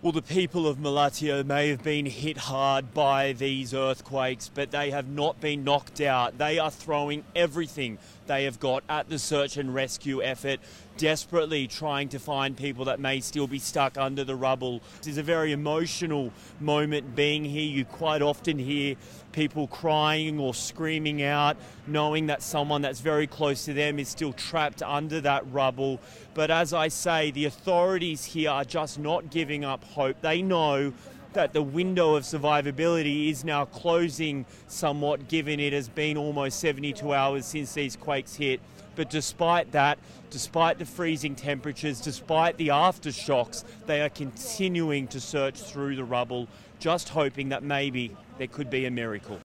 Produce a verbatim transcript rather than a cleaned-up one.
Well, the people of Malatya may have been hit hard by these earthquakes, but they have not been knocked out. They are throwing everything they have got at the search and rescue effort, desperately trying to find people that may still be stuck under the rubble. It is a very emotional moment being here. You quite often hear people crying or screaming out, knowing that someone that's very close to them is still trapped under that rubble. But as I say, the authorities here are just not giving up hope. They know that the window of survivability is now closing somewhat, given it has been almost seventy-two hours since these quakes hit. But despite that, despite the freezing temperatures, despite the aftershocks, they are continuing to search through the rubble, just hoping that maybe there could be a miracle.